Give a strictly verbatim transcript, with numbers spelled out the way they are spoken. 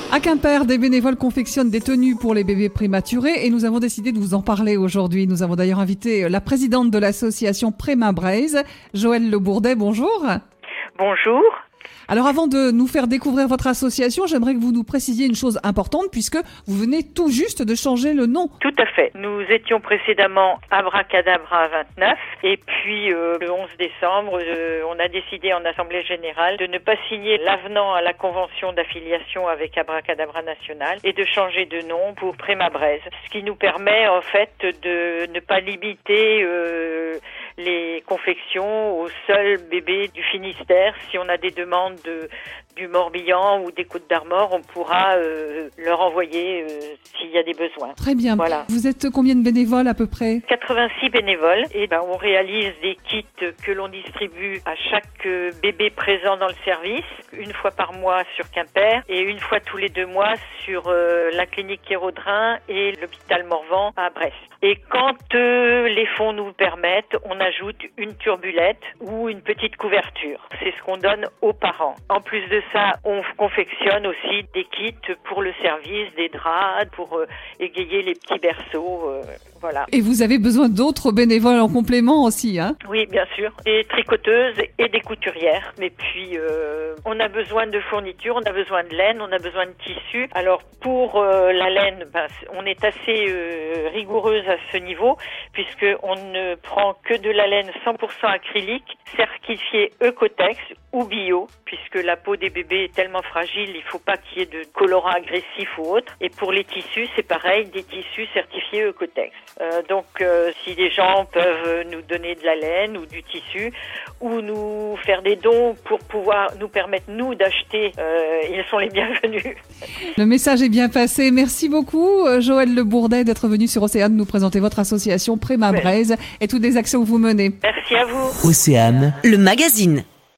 À Quimper, des bénévoles confectionnent des tenues pour les bébés prématurés et nous avons décidé de vous en parler aujourd'hui. Nous avons d'ailleurs invité la présidente de l'association Préma Braise, Joëlle Le Bourdet. Bonjour. Bonjour. Alors avant de nous faire découvrir votre association, j'aimerais que vous nous précisiez une chose importante puisque vous venez tout juste de changer le nom. Tout à fait. Nous étions précédemment Abracadabra vingt-neuf et puis euh, le onze décembre, euh, on a décidé en Assemblée Générale de ne pas signer l'avenant à la convention d'affiliation avec Abracadabra National et de changer de nom pour Préma Braise. Ce qui nous permet en fait de ne pas limiter euh, les confections aux seuls bébés du Finistère. Si on a des demandes de, du Morbihan ou des Côtes d'Armor, on pourra euh, leur envoyer euh, s'il y a des besoins. Très bien. Voilà. Vous êtes combien de bénévoles à peu près ? quatre-vingt-six bénévoles. Et ben, on réalise des kits que l'on distribue à chaque euh, bébé présent dans le service, une fois par mois sur Quimper et une fois tous les deux mois sur euh, la clinique Kérodrin et l'hôpital Morvan à Brest. Et quand euh, les fonds nous permettent, on ajoute une turbulette ou une petite couverture. C'est ce qu'on donne aux parents. En plus de ça, on confectionne aussi des kits pour le service, des draps pour euh, égayer les petits berceaux. Euh, voilà. Et vous avez besoin d'autres bénévoles en complément aussi, hein ? Oui, bien sûr. Des tricoteuses et des couturières. Mais puis, euh, on a besoin de fournitures, on a besoin de laine, on a besoin de tissu. Alors, pour euh, la laine, ben, on est assez euh, rigoureuse à ce niveau, puisqu'on ne prend que de la laine cent pour cent acrylique, certifiée Ecotex ou bio, puisque la peau des bébés est tellement fragile, il ne faut pas qu'il y ait de colorants agressifs ou autres. Et pour les tissus, c'est pareil, des tissus certifiés Ecotex. Euh, donc, euh, si des gens peuvent nous donner de la laine ou du tissu, ou nous faire des dons pour pouvoir nous permettre, nous, d'acheter, euh, ils sont les bienvenus. Le message est bien passé. Merci beaucoup, Joëlle Le Bourdet, d'être venue sur Océane nous présenter votre association Préma Braise et toutes les actions que vous menez. Merci à vous. Océane, le magazine.